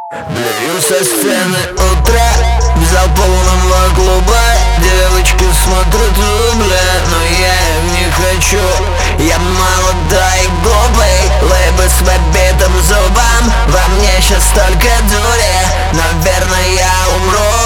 Блюю со сцены утра, в зал полного клуба. Девочки смотрят рубля, но я их не хочу. Я молодой и глупый, лыбы с побитым зубом. Во мне сейчас столько дури, наверное, я умру.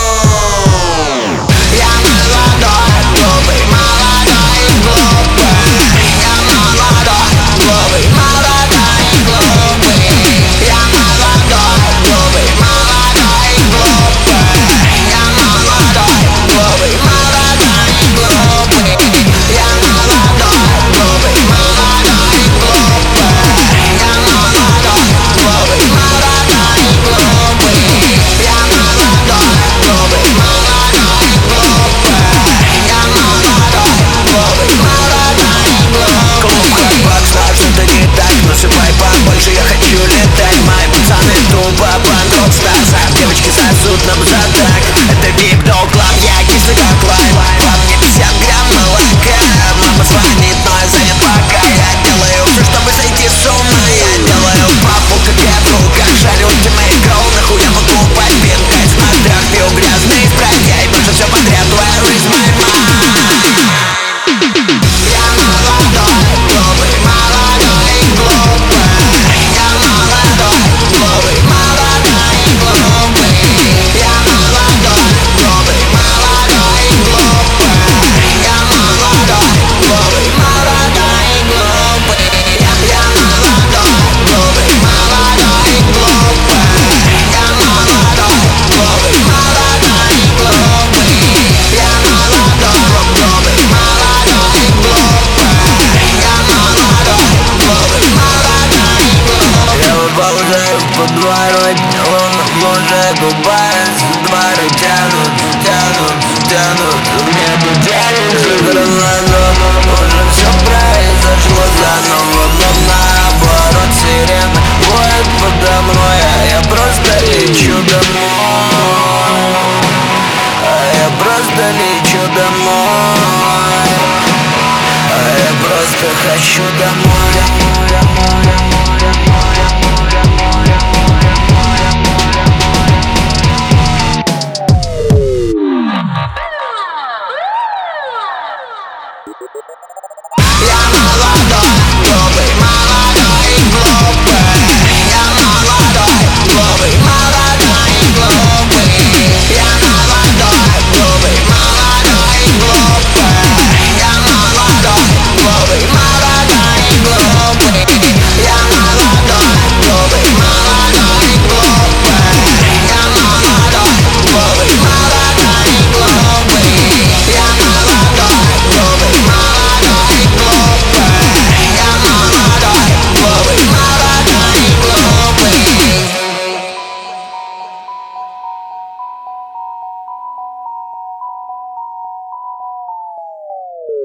Я молодой, глупый, молодой и глупый. Я молодой, глупый, молодой и глупый. Я молодой, глупый, молодой и глупый. Я молодой, глупый, молодой и глупый. Я молодой, глупый, молодой и глупый. Я молодой, глупый, молодой и глупый. Я молодой, глупый, молодой и глупый. Я молодой, глупый, молодой и глупый. Клуб Хардбак, знаю, что это не так. Насыпай побольше, я хочу летать. Мои пацаны тупо банд Рокстарса. Девочки сосут нам задак. Это Big Dog Club, я кислый как лайм. Во мне 50 грамм молока. Мама звонит, но я занят пока. Я делаю все, чтобы сойти с ума. Я делаю папу, как ветру, как жарю ультимейт гроу. Нахуй я покупать пинкать. Смотря пью грязный спрайт. Я и больше все подряд. Where is my mind? Я молодой, глупый, молодой и глупый. Я молодой, глупый, молодой и глупый. Я молодой, глупый, молодой и глупый. Я молодой, глупый, молодой и глупый. Я молодой, глупый, молодой и глупый. Я молодой, глупый, молодой и глупый. Я молодой, глупый, молодой и глупый. Я молодой, глупый, молодой и глупый. Я выползаю в подворотне, он уже купается. Дворы тянут, тянут, тянут. Мне потянется гранатом. Уже все произошло заново, но наоборот сирена воет подо мной, а я просто лечу домой. А я просто лечу домой. А я просто хочу домой.